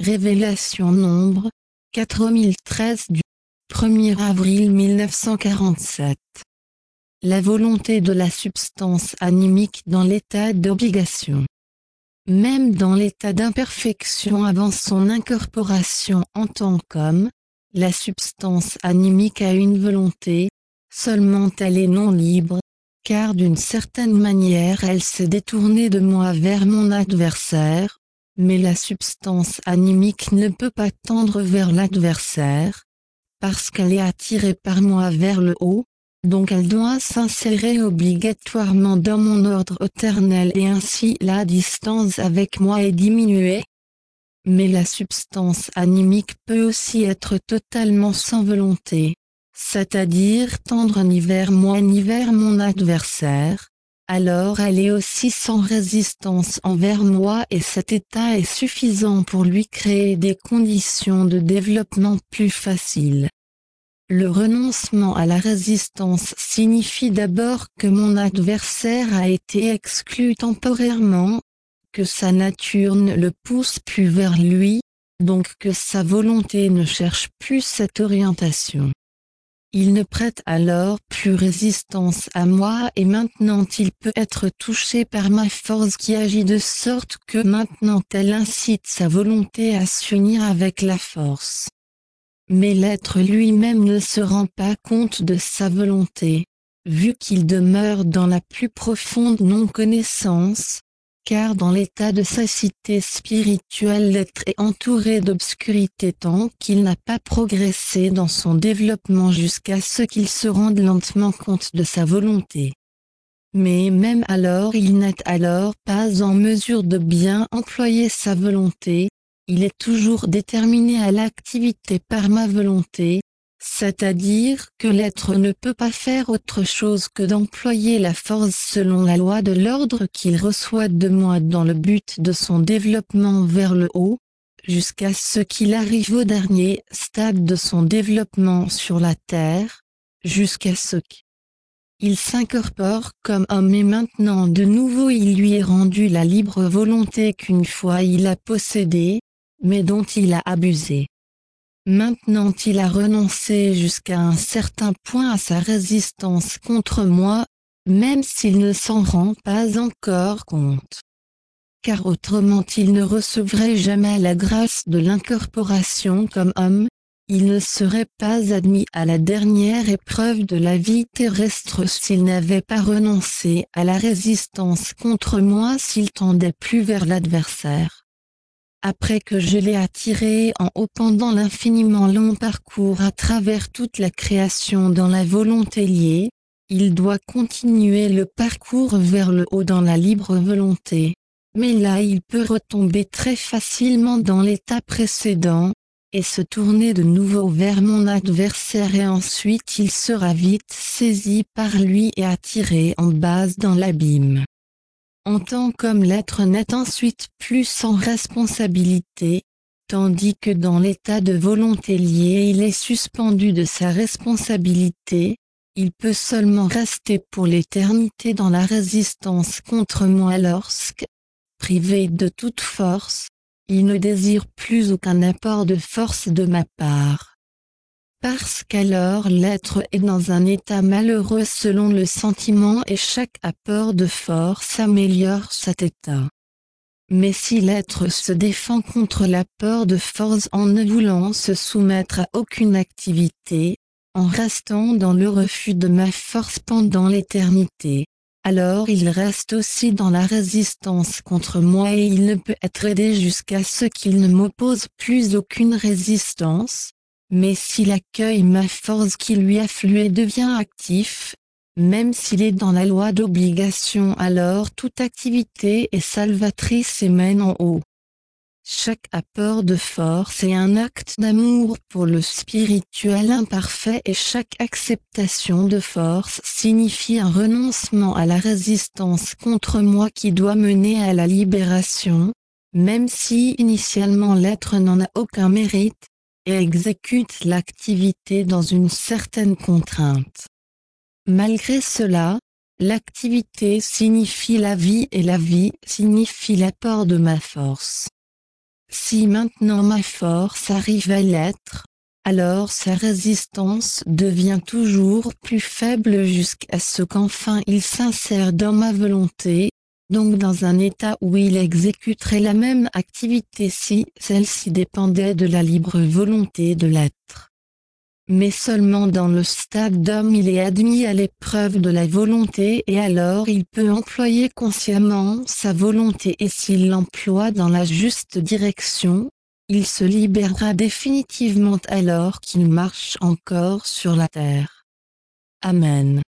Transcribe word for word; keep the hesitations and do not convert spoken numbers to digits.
Révélation nombre quatre mille treize du premier avril mille neuf cent quarante-sept. La volonté de la substance animique dans l'état d'obligation. Même dans l'état d'imperfection avant son incorporation en tant qu'homme, la substance animique a une volonté, seulement elle est non libre, car d'une certaine manière elle s'est détournée de moi vers mon adversaire, mais la substance animique ne peut pas tendre vers l'adversaire, parce qu'elle est attirée par moi vers le haut, donc elle doit s'insérer obligatoirement dans mon ordre éternel et ainsi la distance avec moi est diminuée. Mais la substance animique peut aussi être totalement sans volonté, c'est-à-dire tendre ni vers moi ni vers mon adversaire, alors elle est aussi sans résistance envers moi et cet état est suffisant pour lui créer des conditions de développement plus faciles. Le renoncement à la résistance signifie d'abord que mon adversaire a été exclu temporairement, que sa nature ne le pousse plus vers lui, donc que sa volonté ne cherche plus cette orientation. Il ne prête alors plus résistance à moi et maintenant il peut être touché par ma force qui agit de sorte que maintenant elle incite sa volonté à s'unir avec la force. Mais l'être lui-même ne se rend pas compte de sa volonté, vu qu'il demeure dans la plus profonde non-connaissance, car dans l'état de satiété spirituelle l'être est entouré d'obscurité tant qu'il n'a pas progressé dans son développement jusqu'à ce qu'il se rende lentement compte de sa volonté. Mais même alors il n'est alors pas en mesure de bien employer sa volonté, il est toujours déterminé à l'activité par ma volonté, c'est-à-dire que l'être ne peut pas faire autre chose que d'employer la force selon la loi de l'ordre qu'il reçoit de moi dans le but de son développement vers le haut, jusqu'à ce qu'il arrive au dernier stade de son développement sur la terre, jusqu'à ce qu'il s'incorpore comme homme et maintenant de nouveau il lui est rendu la libre volonté qu'une fois il a possédée, mais dont il a abusé. Maintenant il a renoncé jusqu'à un certain point à sa résistance contre moi, même s'il ne s'en rend pas encore compte. Car autrement il ne recevrait jamais la grâce de l'incorporation comme homme, il ne serait pas admis à la dernière épreuve de la vie terrestre s'il n'avait pas renoncé à la résistance contre moi s'il tendait plus vers l'adversaire. Après que je l'ai attiré en haut pendant l'infiniment long parcours à travers toute la création dans la volonté liée, il doit continuer le parcours vers le haut dans la libre volonté. Mais là il peut retomber très facilement dans l'état précédent, et se tourner de nouveau vers mon adversaire et ensuite il sera vite saisi par lui et attiré en base dans l'abîme. En tant qu'homme l'être n'est ensuite plus sans responsabilité, tandis que dans l'état de volonté liée il est suspendu de sa responsabilité, il peut seulement rester pour l'éternité dans la résistance contre moi lorsque, privé de toute force, il ne désire plus aucun apport de force de ma part. Parce qu'alors l'être est dans un état malheureux selon le sentiment et chaque apport de force améliore cet état. Mais si l'être se défend contre l'apport de force en ne voulant se soumettre à aucune activité, en restant dans le refus de ma force pendant l'éternité, alors il reste aussi dans la résistance contre moi et il ne peut être aidé jusqu'à ce qu'il ne m'oppose plus aucune résistance, mais s'il accueille ma force qui lui afflue et devient actif, même s'il est dans la loi d'obligation alors toute activité est salvatrice et mène en haut. Chaque apport de force est un acte d'amour pour le spirituel imparfait et chaque acceptation de force signifie un renoncement à la résistance contre moi qui doit mener à la libération, même si initialement l'être n'en a aucun mérite, et exécute l'activité dans une certaine contrainte. Malgré cela, l'activité signifie la vie et la vie signifie l'apport de ma force. Si maintenant ma force arrive à l'être, alors sa résistance devient toujours plus faible jusqu'à ce qu'enfin il s'insère dans ma volonté, donc dans un état où il exécuterait la même activité si celle-ci dépendait de la libre volonté de l'être. Mais seulement dans le stade d'homme il est admis à l'épreuve de la volonté et alors il peut employer consciemment sa volonté et s'il l'emploie dans la juste direction, il se libérera définitivement alors qu'il marche encore sur la terre. Amen.